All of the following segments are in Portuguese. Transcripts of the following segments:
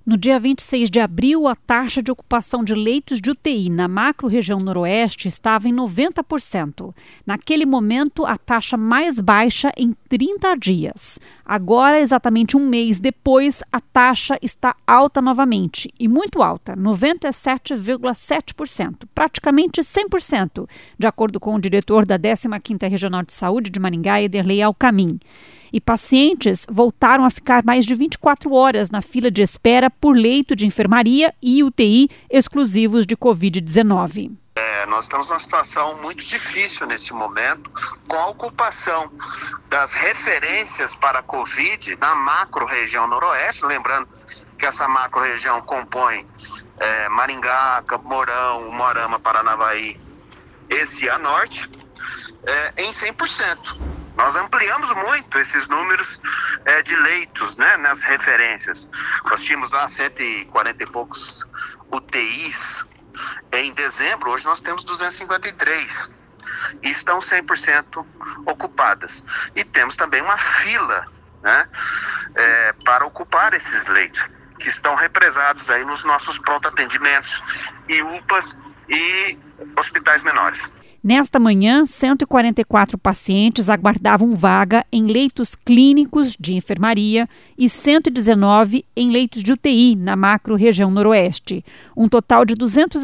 No dia 26 de abril, a taxa de ocupação de leitos de UTI na macro-região noroeste estava em 90%. Naquele momento, a taxa mais baixa em 30 dias. Agora, exatamente um mês depois, a taxa está alta novamente, e muito alta, 97,7%, praticamente 100%, de acordo com o diretor da 15ª Regional de Saúde de Maringá, Ederlei Alcamin. E pacientes voltaram a ficar mais de 24 horas na fila de espera por leito de enfermaria e UTI exclusivos de Covid-19. Nós estamos numa situação muito difícil nesse momento, com a ocupação das referências para a Covid na macro-região noroeste. Lembrando que essa macro-região compõe Maringá, Campo Mourão, Umuarama, Paranavaí e Cianorte, em 100%. Nós ampliamos muito esses números de leitos, né, nas referências. Nós tínhamos lá 140 e poucos UTIs em dezembro, hoje nós temos 253 e estão 100% ocupadas. E temos também uma fila, né, para ocupar esses leitos, que estão represados aí nos nossos pronto-atendimentos e UPAs e hospitais menores. Nesta manhã, 144 pacientes aguardavam vaga em leitos clínicos de enfermaria e 119 em leitos de UTI na macro-região noroeste, um total de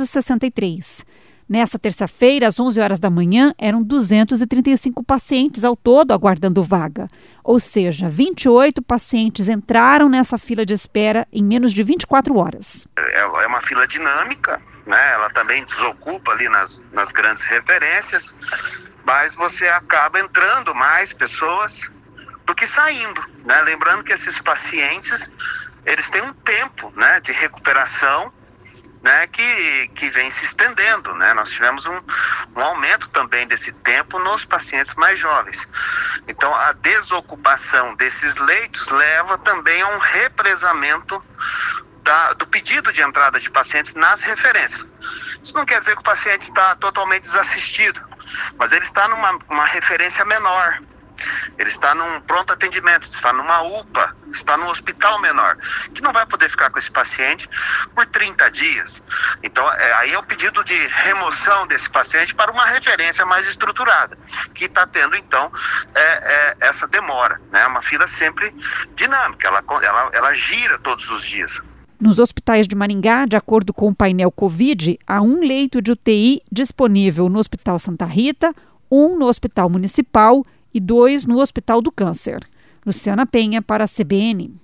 263. Nesta terça-feira, às 11 horas da manhã, eram 235 pacientes ao todo aguardando vaga. Ou seja, 28 pacientes entraram nessa fila de espera em menos de 24 horas. É uma fila dinâmica, né? Ela também desocupa ali nas grandes referências, mas você acaba entrando mais pessoas do que saindo, né? Lembrando que esses pacientes, eles têm um tempo, né, de recuperação, né, que vem se estendendo, né? Nós tivemos um aumento também desse tempo nos pacientes mais jovens. Então, a desocupação desses leitos leva também a um represamento do pedido de entrada de pacientes nas referências. Isso não quer dizer que o paciente está totalmente desassistido, mas ele está numa referência menor. Ele está num pronto atendimento, está numa UPA, está num hospital menor, que não vai poder ficar com esse paciente por 30 dias. Então, aí é o pedido de remoção desse paciente para uma referência mais estruturada, que está tendo, então, essa demora, né? Uma fila sempre dinâmica, ela gira todos os dias. Nos hospitais de Maringá, de acordo com o painel Covid, há um leito de UTI disponível no Hospital Santa Rita, um no Hospital Municipal e 2 no Hospital do Câncer. Luciana Penha para a CBN.